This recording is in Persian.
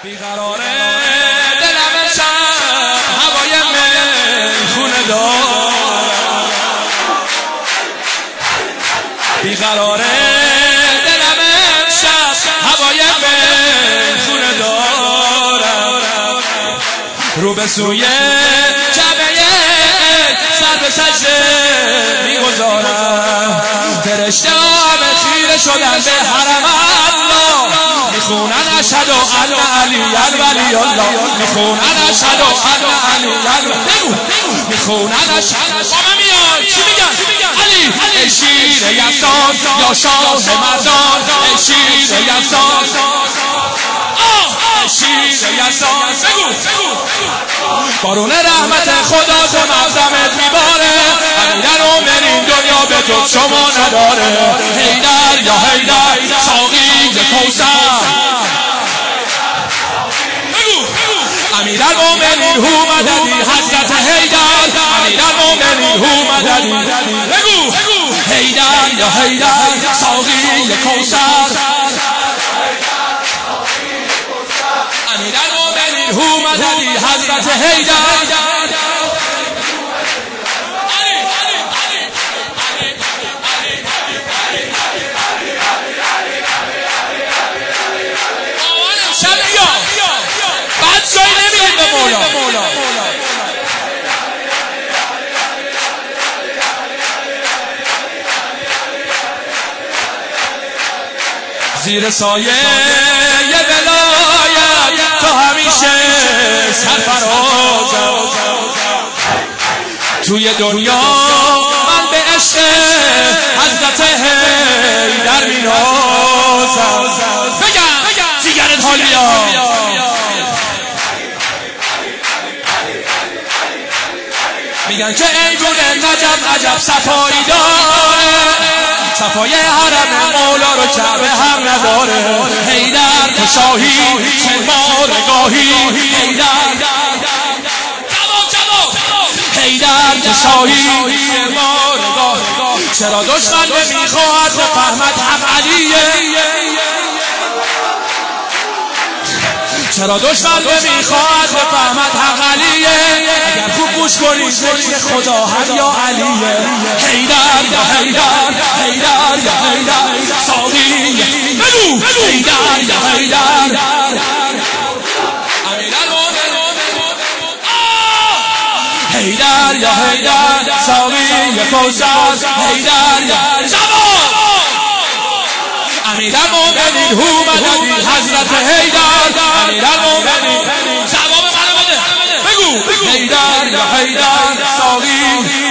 بیقراره دلم شب هوای میخونه دارم، بیقراره دلم شب هوای میخونه دارم، رو به سوی جبهه سر به سجده میگذارم، فرشته ها خیره شدن به حرم الله، میخونن اشهد ان علی ولی الله، میخونن اشهد ان علی میخونن اشهد. با من میاد چی میگن؟ علی ای شیر یزدان یا شاه مردان، ای شیر یزدان شیر یزدان، بگو بارون رحمت خدا تو مغزمت میباره، امیرالمومنین دنیا به جز شما نداره، حیدر یا حیدر ساقی کوثر، امیرالمومنین هو مددی حضرت حیدر، امیرالمومنین هو مددی، بگو حیدر یا حیدر ساقی کوثر، امیرالمومنین هو مددی حضرت حیدر. بعد جایی نمیگید به مولا، زیر سایه یه ولایت تو همیشه سرفرازم، توی دنیا من به عشق حضرت حیدر مینازم، بگم جیگرت حال بیا، میگن که ایوون نجف صفایی داره، صفای حرم مولا رو کعبه هم نداره، حیدر تو شاهی سرما رگاهی، حیدر تو شاهی سرما رگاهی، چرا دشمن نمیخواهد بفهمد حق علیه، چرا دشمن نمیخواد بفهمد حق علیه، اگر خوب گوش کنید ذکر خدا هم یا علیه، حیدر یا حیدر، حیدر یا حیدر ساقی، بگو حیدر یا حیدر، حیدر یا حیدر ساقی کوثر، حیدر یا امیرالمومنین هو مددی حضرت حیدر، امیرالمومنین جواب منو بده، بگو حیدر یا حیدر ساقی